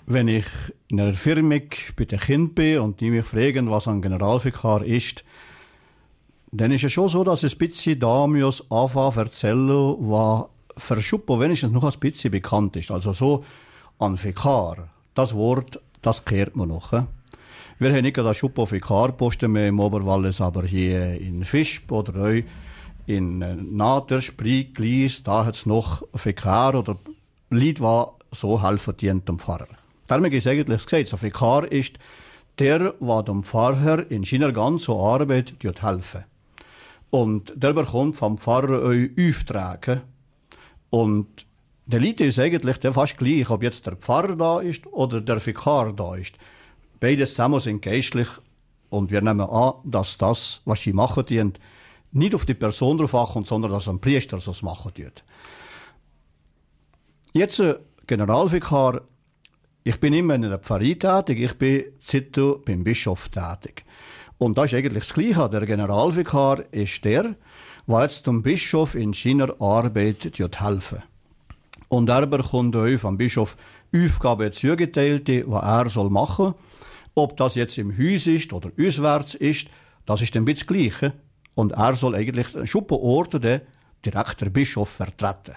wenn ich in einer Firma bei den Kindern bin und die mich fragen, was ein Generalvikar ist, dann ist es schon so, dass ich ein bisschen da muss anfangen erzählen, was für Schuppo wenigstens noch ein bisschen bekannt ist. Also so ein Vikar, das Wort, das kehrt man noch. Wir haben nicht gerade Schuppo Vikarposten mehr im Oberwallis, aber hier in Fischb oder auch in Nader, Sprik, Glies, da hat es noch Vikar oder Leute, die so helfen dienen dem Pfarrer. Damit ist eigentlich gesagt, ein Vikar ist der dem Pfarrer in seiner ganzen Arbeit helfen. Und der bekommt vom Pfarrer auch Aufträge. Und der Lied ist eigentlich fast gleich, ob jetzt der Pfarrer da ist oder der Vikar da ist. Beide zusammen sind geistlich und wir nehmen an, dass das, was sie machen, nicht auf die Person drauf ankommt, sondern dass ein Priester so machen tut. Jetzt Generalvikar, ich bin immer in einer Pfarrei tätig, ich bin Zitto beim Bischof tätig. Und das ist eigentlich das Gleiche. Der Generalvikar ist der jetzt dem Bischof in seiner Arbeit helfen. Und er bekommt auch vom Bischof Aufgaben zugeteilt, die er machen soll. Ob das jetzt im Haus ist oder auswärts ist, das ist ein bisschen das Gleiche. Und er soll eigentlich schon beorten, direkt der Bischof vertreten.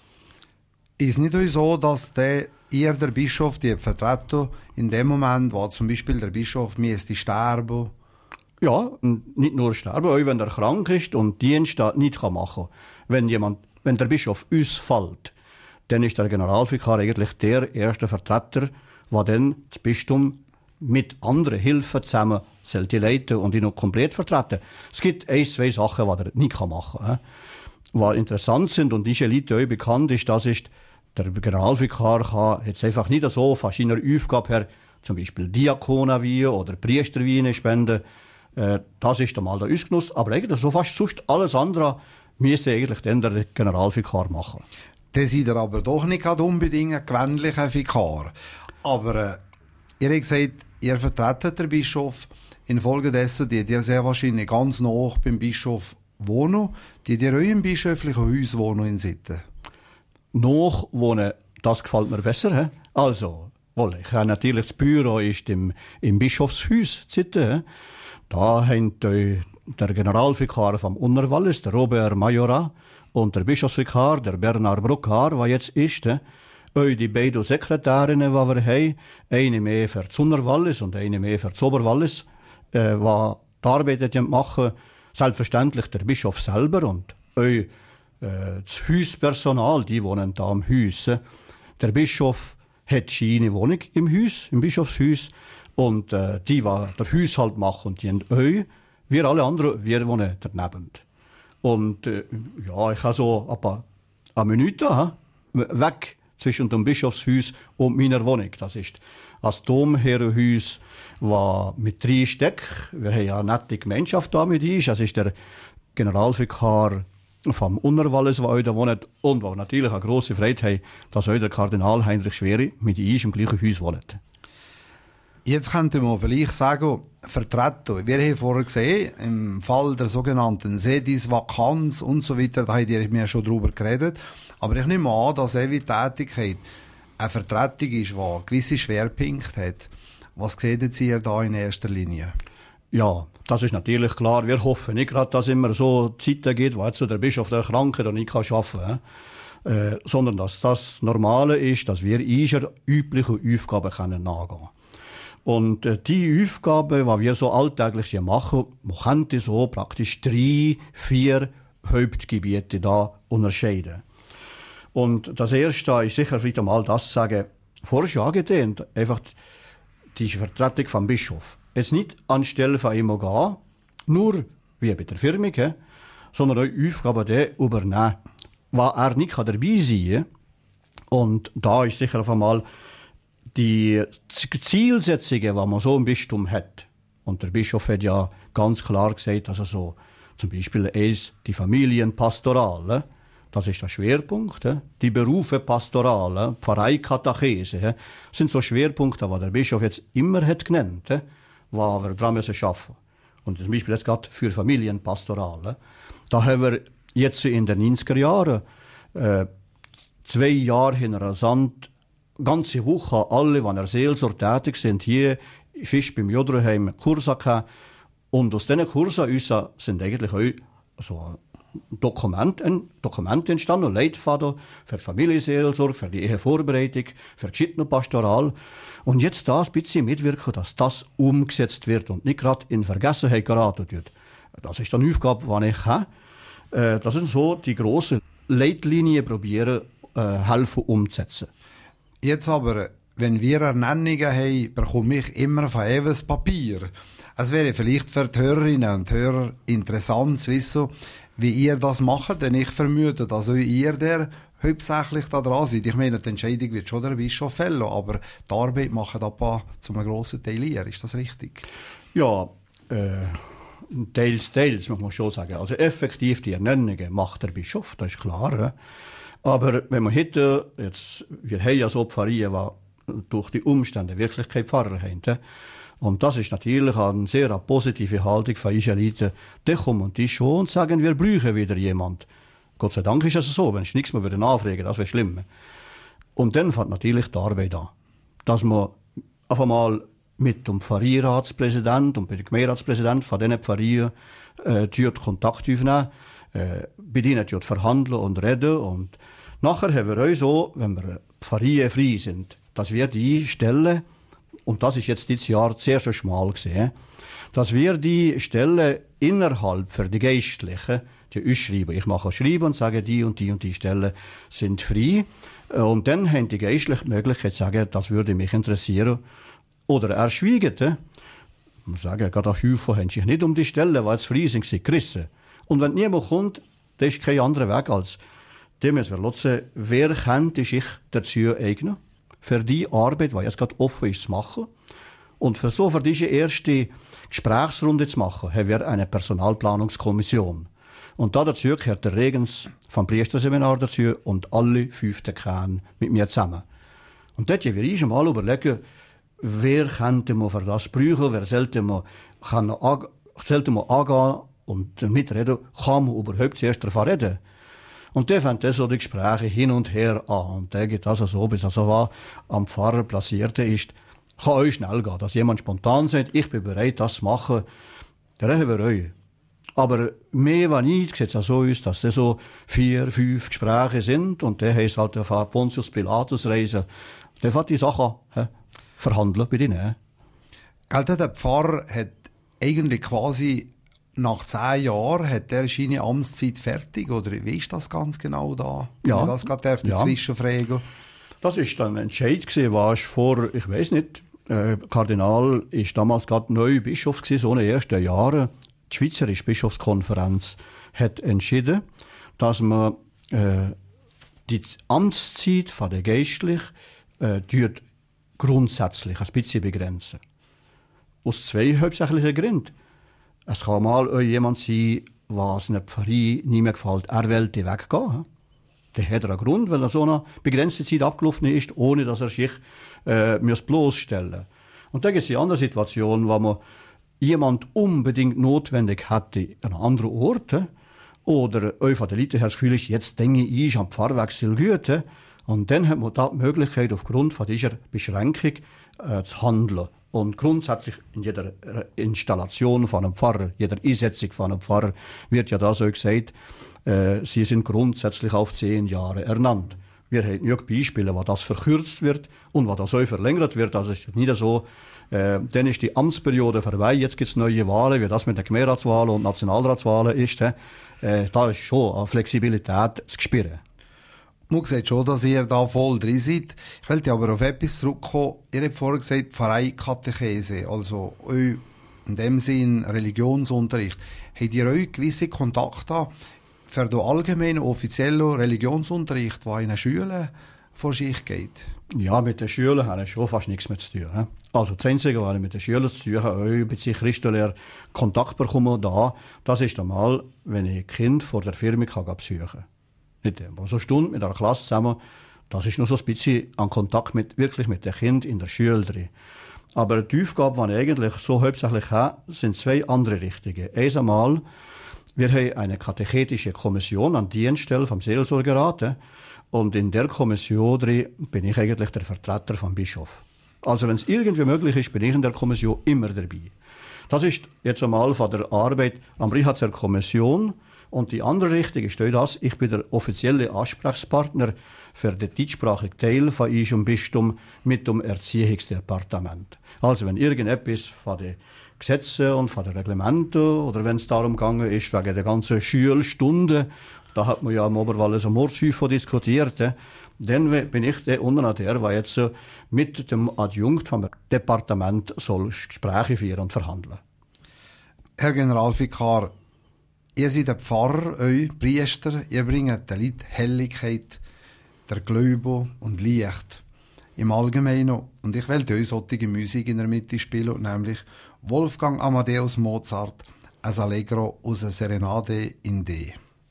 Ist nicht so, dass der Bischof die vertreten in dem Moment, wo zum Beispiel der Bischof müsste sterben? Ja, nicht nur sterben, auch wenn er krank ist und Dienst nicht machen kann. Wenn der Bischof ausfällt, dann ist der Generalvikar eigentlich der erste Vertreter, der dann das Bistum mit anderen Hilfen zusammen sollte leiten und ihn noch komplett vertreten. Es gibt 1-2 Sachen, die er nicht machen kann. Was interessant sind und diese Leute auch bekannt ist, das ist, der Generalvikar kann jetzt einfach nicht so von seiner Aufgabe her zum Beispiel Diakonenweihen oder Priesterweihen spenden. Das ist einmal der Ausgenuss. Aber eigentlich so fast sonst alles andere müsste eigentlich dann der Generalvikar machen. Das ist er aber doch nicht unbedingt ein gewöhnlicher Vikar. Aber ihr habt gesagt, ihr vertretet den Bischof. Infolgedessen, die ihr sehr wahrscheinlich ganz nah beim Bischof wohnen, die ihr auch im bischöflichen Haus wohnen in Sitten. Noch wohnen, das gefällt mir besser. Also, ich habe natürlich das Büro ist im Bischofshaus Sitten. Da haben der Generalvikar vom Unterwallis, der Robert Majora, und der Bischofsvikar, der Bernhard Bruckhaar, der jetzt ist, auch die beiden Sekretärinnen, die wir haben, eine mehr für das Unterwallis und eine mehr für das Oberwallis, die Arbeit machen, selbstverständlich der Bischof selber und auch das Hauspersonal, die wohnen da im Haus. Der Bischof hat seine Wohnung im Haus, im Bischofshaus, und die der Haushalt machen, und die haben auch, wir alle anderen, wir wohnen daneben. Und ich habe so ein paar Minuten weg zwischen dem Bischofshaus und meiner Wohnung. Das ist das Domherrenhaus, das mit 3 Stecken, wir haben ja eine nette Gemeinschaft da mit uns, das ist der Generalvikar vom Unterwallis, der auch da wohnt, und der natürlich eine grosse Freude hat, dass auch der Kardinal Heinrich Schweri mit uns im gleichen Haus wohnt. Jetzt könnte man vielleicht sagen, vertreten. Wir haben vorher gesehen, im Fall der sogenannten Sedisvakanz und so weiter, da habt ihr mir schon drüber geredet. Aber ich nehme an, dass eure Tätigkeit eine Vertretung ist, die gewisse Schwerpunkte hat. Was seht ihr da in erster Linie? Ja, das ist natürlich klar. Wir hoffen nicht gerade, dass immer so Zeiten gibt, wo jetzt der Bischof der Kranke da nicht arbeiten kann, sondern dass das Normale ist, dass wir unsere üblichen Aufgaben nachgehen können. Und die Aufgaben, die wir so alltäglich machen, man könnte so praktisch 3-4 Hauptgebiete da unterscheiden. Und das erste ist sicher vielleicht einmal das sagen, vorher schon angedehnt, einfach die Vertretung vom Bischof. Jetzt nicht anstelle von ihm gehen, nur wie bei der Firma, sondern auch Aufgaben übernehmen, was er nicht dabei sein kann. Und da ist sicher auf einmal die Zielsetzungen, die man so im Bistum hat. Und der Bischof hat ja ganz klar gesagt, dass er so zum Beispiel die Familienpastoral, das ist der Schwerpunkt, die Berufe Pastoral, Pfarrei Katachese, sind so Schwerpunkte, die der Bischof jetzt immer hat genannt, wo wir dran müssen arbeiten. Und zum Beispiel jetzt gerade für Familienpastoral. Da haben wir jetzt in den 90er Jahren 2 Jahre hin rasant ganze Woche alle, die in der Seelsorge tätig sind, hier Fisch beim Jodroheim Kurse gehabt. Und aus diesen Kursen sind eigentlich auch so Dokumente entstanden, Leitfaden für Familienseelsorge, für die Ehevorbereitung, für geschiedene Pastoral. Und jetzt da ein bisschen mitwirken, dass das umgesetzt wird und nicht gerade in Vergessenheit geraten wird. Das ist eine Aufgabe, die ich habe. Das sind so die grossen Leitlinien, probieren, helfen umzusetzen. Jetzt aber, wenn wir Ernennungen haben, bekomme ich immer von ewes Papier. Es wäre vielleicht für die Hörerinnen und Hörer interessant zu wissen, wie ihr das macht, denn ich vermute, dass ihr der hauptsächlich da dran seid. Ich meine, die Entscheidung wird schon der Bischof fällen, aber die Arbeit machen da zum grossen Teil ihr. Ist das richtig? Ja, teils, muss man schon sagen. Also effektiv die Ernennungen macht der Bischof, das ist klar. Aber wenn man heute, wir haben ja so Pfarrien, die durch die Umstände wirklich keine Pfarrer haben. Und das ist natürlich eine sehr positive Haltung von Israeliten. Die kommen die schon und sagen, wir brauchen wieder jemand. Gott sei Dank ist es so, wenn ich nichts mehr nachfragen, das wäre schlimm. Und dann fängt natürlich die Arbeit an. Dass man auf einmal mit dem Pfarrierratspräsident und mit dem Gemeinderatspräsident von diesen Pfarrien Kontakt aufnehmen, bei denen verhandeln und reden. Und nachher haben wir auch so, wenn wir Pfarrien frei sind, dass wir die Stellen, und das ist jetzt dieses Jahr sehr schmal gesehen, dass wir die Stellen innerhalb für die Geistlichen, die ausschreiben. Ich mache schreiben und sage, die und die Stellen sind frei. Und dann haben die Geistlichen die Möglichkeit zu sagen, das würde mich interessieren. Oder er schweigt. Ich muss sagen, gerade auch Häufen haben sich nicht um die Stellen, weil es frei sind, gerissen. Und wenn niemand kommt, dann ist kein anderer Weg als, dem müssen wir nutzen, wer könnte sich dazu eignen, für die Arbeit, die jetzt gerade offen ist, zu machen. Und für diese erste Gesprächsrunde zu machen, haben wir eine Personalplanungskommission. Und dazu gehört der Regens vom Priesterseminar dazu und alle 5 Dekane mit mir zusammen. Und dort haben wir schon mal überlegen, wer könnte man für das brauchen, wer sollte man angehen und mitreden, kann man überhaupt zuerst davon reden. Und der fängt so die Gespräche hin und her an. Und der geht also so, bis er so was am Pfarrer platziert ist. Kann euch schnell gehen, dass jemand spontan sagt, ich bin bereit, das zu machen. Da reden wir euch. Aber mehr war nicht, sieht es so aus, dass das so 4, 5 Gespräche sind. Und der heisst halt auf Pontius Pilatus reisen. Der hat die Sachen verhandeln bei denen. Der Pfarrer hat eigentlich quasi nach 10 Jahren hat er seine Amtszeit fertig, oder wie ist das ganz genau da? Ja. Wenn das gerade dazwischen fragen. Das ist dann ein Entscheid gewesen, war vor, ich weiß nicht, Kardinal ist damals gerade neu Bischof gewesen, so in den ersten Jahren. Die Schweizerische Bischofskonferenz hat entschieden, dass man die Amtszeit von der Geistlichen grundsätzlich ein bisschen begrenzen. Aus 2 hauptsächlichen Gründen. Es kann mal jemand sein, was einer Pfarrie nicht mehr gefällt, er will weggehen. Der hat einen Grund, weil er so eine begrenzte Zeit abgelaufen ist, ohne dass er sich bloßstellen muss. Und dann gibt es die andere Situation, wo man jemand unbedingt notwendig hätte an einem anderen Ort, oder von den Leuten her das Gefühl ist, jetzt denke ich am Pfarrwechsel gut. Und dann hat man da die Möglichkeit, aufgrund von dieser Beschränkung zu handeln. Und grundsätzlich in jeder Installation von einem Pfarrer, jeder Einsetzung von einem Pfarrer wird ja da so gesagt, sie sind grundsätzlich auf 10 Jahre ernannt. Wir haben genug Beispiele, wo das verkürzt wird und wo das so verlängert wird. Also es ist nicht so, dann ist die Amtsperiode vorbei, jetzt gibt es neue Wahlen, wie das mit den Gemeinderatswahlen und Nationalratswahlen ist. Da ist schon eine Flexibilität zu spüren. Man sieht schon, dass ihr da voll drin seid. Ich wollte aber auf etwas zurückkommen. Ihr habt vorhin gesagt, Pfarreikatechese, also in dem Sinn Religionsunterricht. Habt ihr euch gewisse Kontakte für den allgemeinen, offiziellen Religionsunterricht, der in den Schulen vor sich geht? Ja, mit den Schülern habe ich schon fast nichts mehr zu tun. He? Also das Einzige, was ich mit den Schülern zu tun habe, mit sich Christenlehrer Kontakt bekommen, das ist einmal, wenn ich ein Kind vor der Firma besuchen kann. Nicht immer. So eine Stunde mit einer Klasse zusammen, das ist nur so ein bisschen an Kontakt wirklich mit den Kindern in der Schule drin. Aber die Aufgabe, die ich eigentlich so hauptsächlich habe, sind 2 andere Richtungen. Erst einmal, wir haben eine katechetische Kommission an Dienststelle vom Seelsorgerat. Und in der Kommission drin bin ich eigentlich der Vertreter vom Bischof. Also wenn es irgendwie möglich ist, bin ich in der Kommission immer dabei. Das ist jetzt einmal von der Arbeit am Richardser Kommission. Und die andere Richtung ist das, ich bin der offizielle Ansprechpartner für den deutschsprachigen Teil von unserem Bistum mit dem Erziehungsdepartement. Also wenn irgendetwas von den Gesetzen und von den Reglementen oder wenn es darum gegangen ist, wegen der ganzen Schulstunden, da hat man ja im Oberwallis so Mordshäufen diskutiert, dann bin ich der jetzt mit dem Adjunkt vom Departement soll Gespräche führen und verhandeln. Herr Generalvikar, ihr seid ein Pfarrer, euch Priester, ihr bringt den Leuten Helligkeit, der Glaube und Licht im Allgemeinen. Und ich will euch solche Musik in der Mitte spielen, nämlich Wolfgang Amadeus Mozart, ein Allegro aus einer Serenade in D.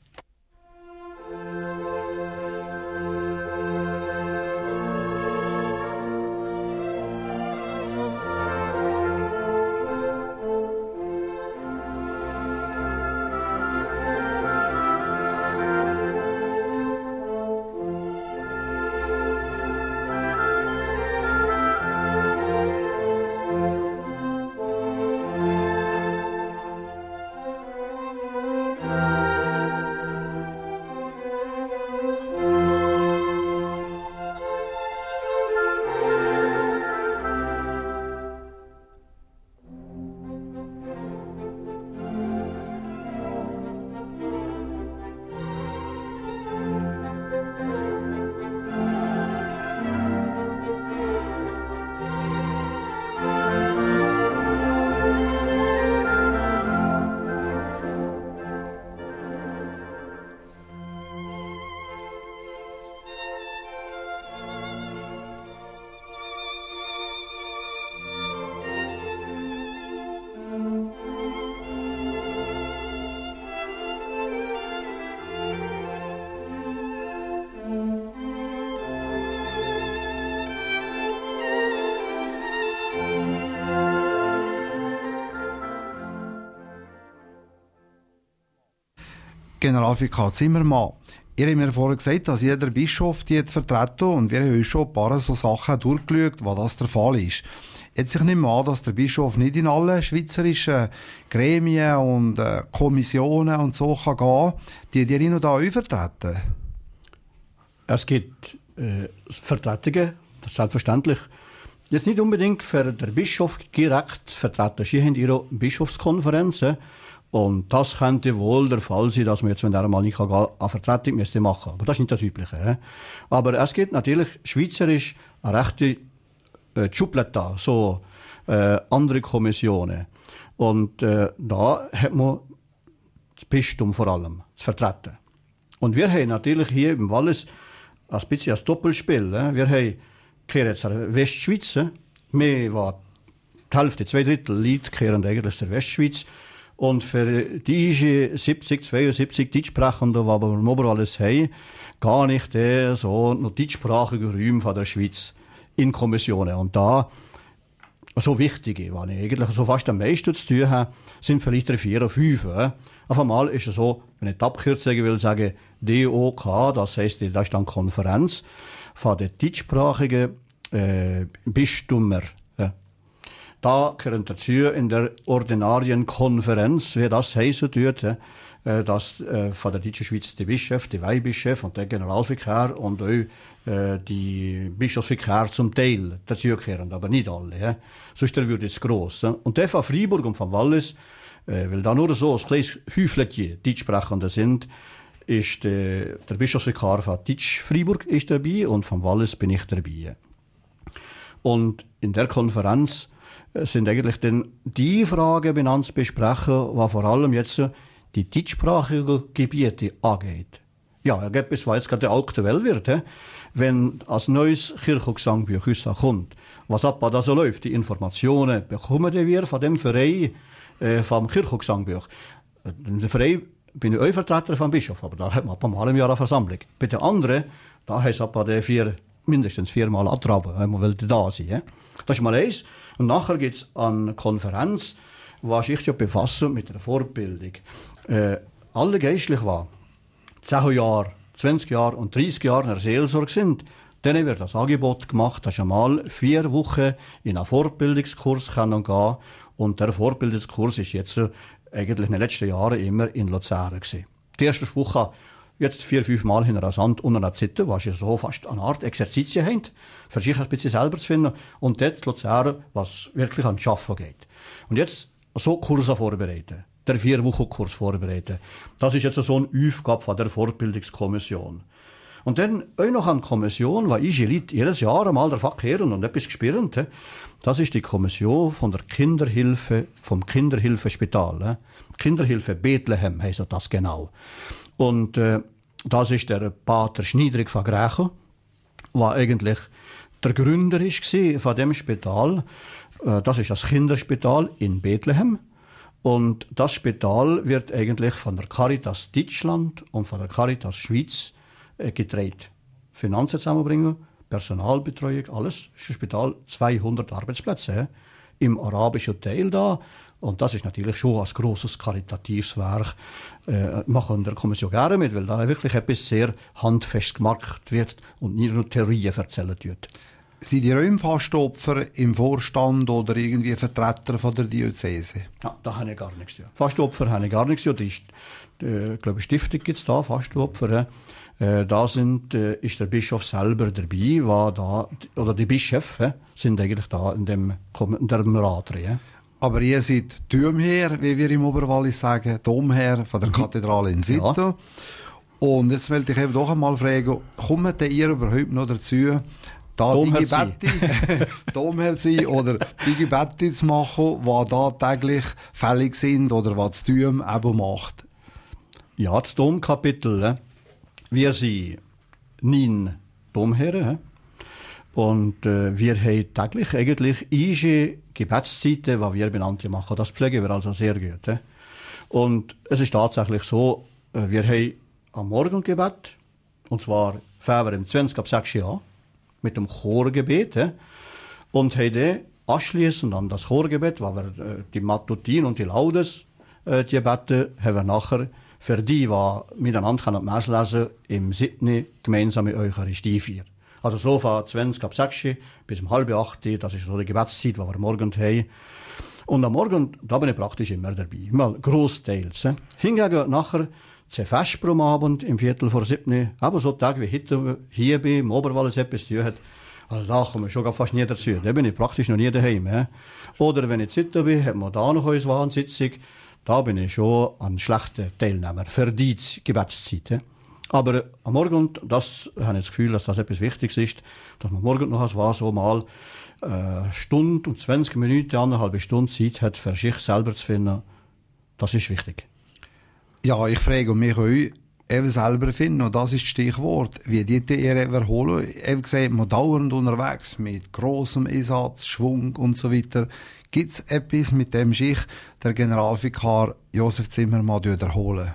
Generalvikar Zimmermann, ihr habt mir vorher gesagt, dass jeder Bischof die vertreten und wir haben schon ein paar so Sachen durchgeschaut, was das der Fall ist. Jetzt ich nehme an, dass der Bischof nicht in alle schweizerischen Gremien und Kommissionen und so kann gehen, die hin und da vertreten. Es gibt Vertretungen, das ist selbstverständlich. Jetzt nicht unbedingt für den Bischof direkt vertreten. Sie haben ihre Bischofskonferenzen. Und das könnte wohl der Fall sein, dass man jetzt, wenn er mal nicht eine Vertretung machen müsste. Aber das ist nicht das Übliche. Aber es gibt natürlich schweizerisch eine rechte Schublade, so andere Kommissionen. Und da hat man das Bistum vor allem zu vertreten. Und wir haben natürlich hier im Wallis ein bisschen ein Doppelspiel. Wir haben jetzt der Westschweiz, mehr war die Hälfte, 2/3 Leute kehren eigentlich aus der Westschweiz. Und für diese 72 Deutschsprechenden, die wir im Oberwallis haben, gar nicht so noch deutschsprachige Räume von der Schweiz in Kommissionen. Und da so wichtige, was ich eigentlich so fast am meisten zu tun habe, sind vielleicht 4 oder 5. Auf einmal ist es so, wenn ich die Abkürzung will sagen, DOK, das heisst, das ist dann Konferenz von den deutschsprachigen Bistümer. Da gehören dazu in der Ordinarienkonferenz, wie das heißen tut, dass von der deutschen Schweiz der Bischof, der Weihbischof und der Generalvikar und auch die Bischofsvikar zum Teil dazugehören, aber nicht alle. Sonst wird es gross. Und der von Freiburg und von Wallis, weil da nur so ein kleines Häufchen Deutschsprechende sind, ist der Bischofsvikar von Deutsch-Freiburg ist dabei und von Wallis bin ich dabei. Und in der Konferenz sind eigentlich dann die Fragen benannt zu besprechen, die vor allem jetzt die deutschsprachigen Gebiete angeht. Ja, etwas, was jetzt gerade aktuell wird, wenn als neues Kirchengesangbuch kommt, was ab da so läuft, die Informationen bekommen wir von dem Verein vom Kirchengesangbuch. Der Verein bin ich auch Vertreter vom Bischof, aber da hat man mal im Jahr eine Versammlung. Bei den anderen, da heißt es mindestens 4-mal abtraben, wenn man will da sein. Das ist mal eins. Und nachher gibt es eine Konferenz, die sich ja befassen mit der Fortbildung. Alle geistlich war 10 Jahre 20 Jahre und 30 Jahre in der Seelsorge sind, denen wird das Angebot gemacht, dass einmal 4 Wochen in einen Fortbildungskurs gehen kann. Und der Fortbildungskurs ist jetzt eigentlich in den letzten Jahren immer in Luzern gewesen. Die erste Woche jetzt 4-5 Mal in einer Sand und einer Zitte, was ja so fast eine Art Exerzitien haben, für sich ein bisschen selber zu finden. Und dort Luzern, was wirklich an Schaffen geht. Und jetzt so Kurse vorbereiten, der 4-Wochen-Kurs vorbereiten, das ist jetzt so eine Aufgabe von der Fortbildungskommission. Und dann auch noch eine Kommission, die ich jedes Jahr einmal der kehren und etwas gespürt. Das ist die Kommission von der Kinderhilfe, vom Kinderhilfespital. Kinderhilfe Bethlehem heisst das genau. Und das ist der Pater Schniedrig von Grächen, der eigentlich der Gründer war von dem Spital. Das ist das Kinderspital in Bethlehem. Und das Spital wird eigentlich von der Caritas Deutschland und von der Caritas Schweiz gedreht. Finanzen zusammenbringen, Personalbetreuung, alles. Das ist ein Spital, 200 Arbeitsplätze im arabischen Teil da. Und das ist natürlich schon ein grosses karitatives Werk. Machen der Kommission gerne mit, weil da wirklich etwas sehr handfest gemacht wird und nicht nur Theorien erzählt wird. Sind die Fastopfer im Vorstand oder irgendwie Vertreter von der Diözese? Ja, da habe ich gar nichts zu tun. Fastopfer habe ich gar nichts zu tun. Ich glaube, Stiftung gibt es da, Fastopfer. Da ist der Bischof selber dabei, oder die Bischöfe sind eigentlich da in dem Rat drin. Aber ihr seid Domherr, wie wir im Oberwallis sagen, Domherr von der Kathedrale in Sitte. Ja. Und jetzt wollte ich eben doch einmal fragen, kommt ihr überhaupt noch dazu, da die Gebete Domherr sein oder die Gebete zu machen, die da täglich fällig sind oder was das Dom eben macht? Ja, das Domkapitel, wir sind 9 Domherren und wir haben täglich eigentlich eine Gebetszeiten, die wir benannt machen. Das pflegen wir also sehr gut. Und es ist tatsächlich so, wir haben am Morgengebet, und zwar fangen wir um 20 ab 6 Uhr an, mit dem Chorgebet, und haben dann anschliessend an das Chorgebet, wo wir die Matutin und die Laudes die beten, haben wir nachher für die miteinander die Messe lesen, im 7. gemeinsame Eucharistie feiern. Also so von 20 ab 6 bis um 7:30, das ist so die Gebetszeit, die wir morgens haben. Und am Morgen, da bin ich praktisch immer dabei, mal grossteils. Hingegen nachher zu Vesper am Abend, im 6:45, aber so Tage wie heute hier bin, im Oberwallis etwas zu tun hat, also da kommen wir schon fast nie dazu. Da bin ich praktisch noch nie daheim. Oder wenn ich Zitter bin, hat man da noch eine Wahnsitzung, da bin ich schon ein schlechter Teilnehmer für die Gebetszeit. Aber am Morgen, das habe ich das Gefühl, dass das etwas Wichtiges ist, dass man morgen noch so mal Stunde und 20 Minuten, 1,5 Stunden Zeit hat, für sich selber zu finden. Das ist wichtig. Ja, ich frage mich euch, eben selber finden, und das ist das Stichwort, wie die ihr erholen. Eben gesagt, man dauernd unterwegs, mit grossem Einsatz, Schwung und so weiter. Gibt es etwas, mit dem sich der Generalvikar Josef Zimmermann erholen?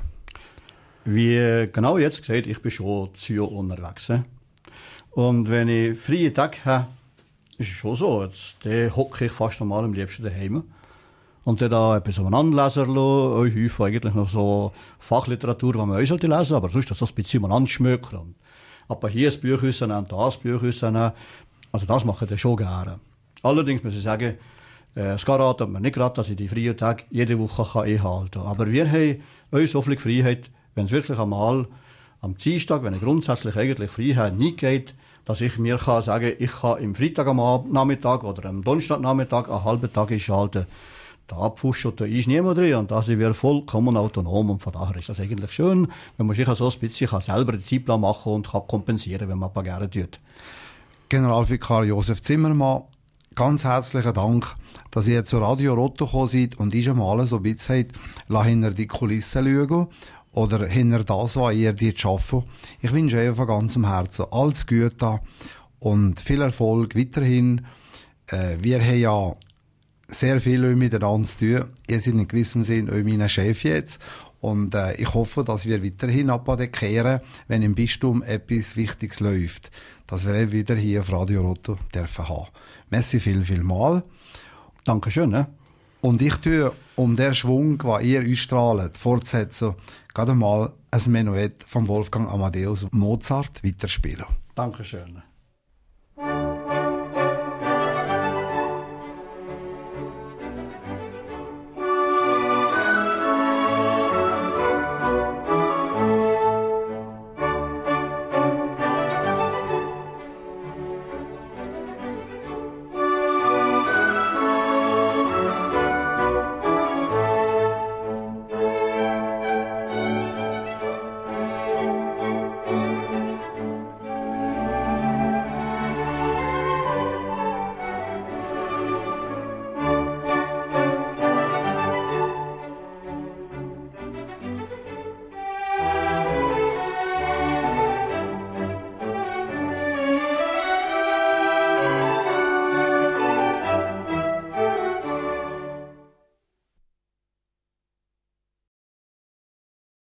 Wie genau jetzt gesagt, ich bin schon zu Jahr unterwegs. Und wenn ich freie Tage habe, ist es schon so, jetzt hocke ich fast normal am liebsten daheim. Und dann da etwas umeinander lesen lassen, häufig eigentlich noch so Fachliteratur, die man auch lesen sollte, aber sonst das so ein bisschen umeinander schmökern. Aber hier das Buch rausnehmen, das Buch rausnehmen, also das mache ich dann schon gerne. Allerdings muss ich sagen, es geht mir nicht gerade, dass ich die freien Tage jede Woche einhalten kann. Aber wir haben auch so viel Freiheit, wenn es wirklich einmal am Dienstag, wenn ich grundsätzlich eigentlich Freiheit nicht geht, dass ich mir kann sagen, ich kann am Freitag am Nachmittag oder am Donnerstagnachmittag einen halben Tag einschalten. Da pfuscht da ist niemand drin und da sind wir vollkommen autonom und von daher ist das eigentlich schön, wenn man sich so ein bisschen selber den Zeitplan machen kann und kann kompensieren, wenn man es gerne tut. Generalvikar Josef Zimmermann, ganz herzlichen Dank, dass ihr zu Radio Rotto gekommen seid und ist einmal so ein bisschen hinter die Kulissen schauen oder hinter das, was ihr dort arbeitet. Ich wünsche euch von ganzem Herzen alles Gute und viel Erfolg weiterhin. Wir haben ja sehr viel miteinander zu tun. Ihr seid in gewissem Sinn auch mein Chef jetzt. Und ich hoffe, dass wir weiterhin abkehren, wenn im Bistum etwas Wichtiges läuft. Dass wir eben wieder hier auf Radio Rotto dürfen haben. Merci viel mal. Dankeschön. Und ich tue, um den Schwung, den ihr ausstrahlt, fortsetzen, gerade mal ein Menuett von Wolfgang Amadeus Mozart weiterspielen. Dankeschön.